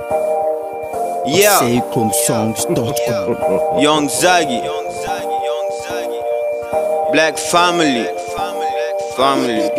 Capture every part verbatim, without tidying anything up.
Yeah, Songs dot com. Young Zaggy, Black Family, Family.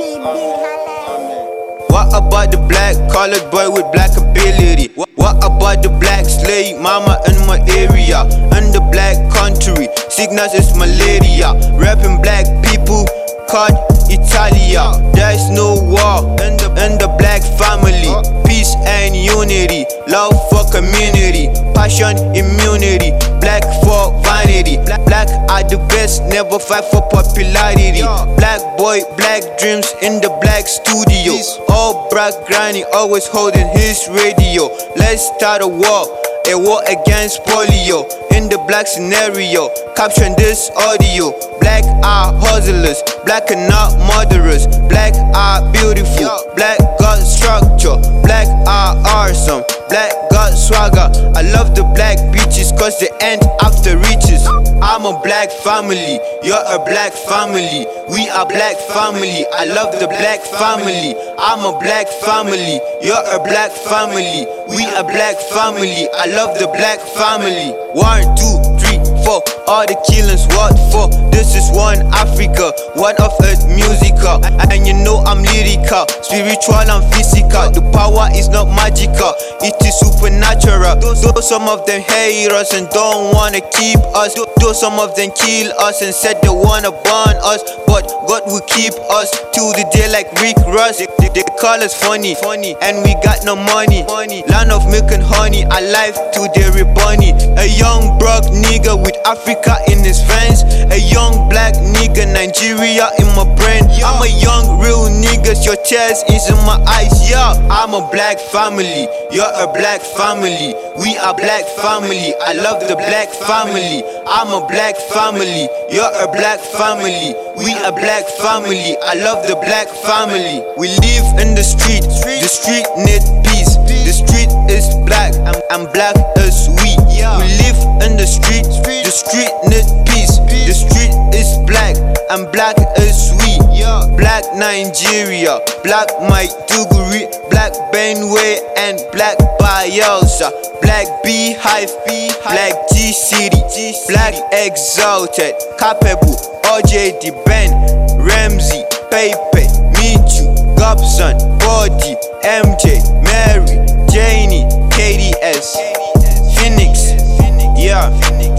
What about the black colored boy with black ability? What about the black slave mama in my area? In the black country, sickness is malaria. Rapping black people called Italia. There's no war in the, in the black family. Peace and unity, love for community, passion, immunity, black for vanity. Black are the best, never fight for popularity. Black boy, black dreams in the black studio. All black granny always holding his radio. Let's start a war, a war against polio. In the black scenario, caption this audio. Black are hustlers, black are not murderers. Black are beautiful, black got structure. Black are awesome, black got swagger. I love the black bitches cause they end after riches. I'm a black family, you're a black family. We are black family, I love the black family. I'm a black family, you're a black family. We are black family, I love the black family. One, two, three, four, all the killings, what for? This is one Africa, one of Earth musical. And you know I'm lyrical, spiritual and physical. The power is not magical, it is supernatural. Though some of them hate us and don't wanna keep us, though some of them kill us and said they wanna burn us, but God will keep us till the day like Rick Ross. They, they, they call us funny, funny, and we got no money. money. Land of milk and honey, alive till they bunny. A young broke nigga with Africa in his veins. A young black nigga, Nigeria in my brain. I'm a young real nigga, your tears is in my eyes. Yeah, I'm a black family, you're a black family. We are black family, I love the black family. I'm a black family, you're a black family. We are black family, I love the black family. We live in the street, the street need peace. The street is black, and black is we. We live in the street, the street need peace. The street is black, and black is we. Black Nigeria, black Maiduguri, black Benue, and black Bayelsa. Black Beehive, black G-City, black Exalted, Capable, O J D Ben, Ramsey, Pepe, Michu, Gobson, Body, M J, Mary, Janie, K D S, Phoenix, yeah,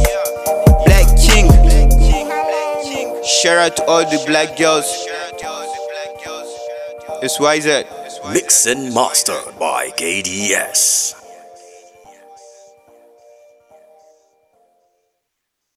Black King. Shout out to all the black girls. It's Y Z. Mixed and mastered by K D S.